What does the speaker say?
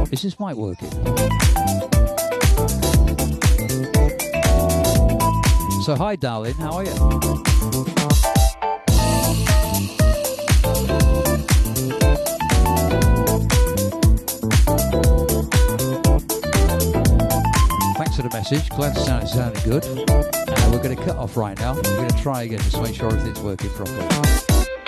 Is this mic working? So hi darling, how are you? Thanks for the message, glad to sound it sounded good. We're going to cut off right now. We're going to try again just to make sure everything's working properly.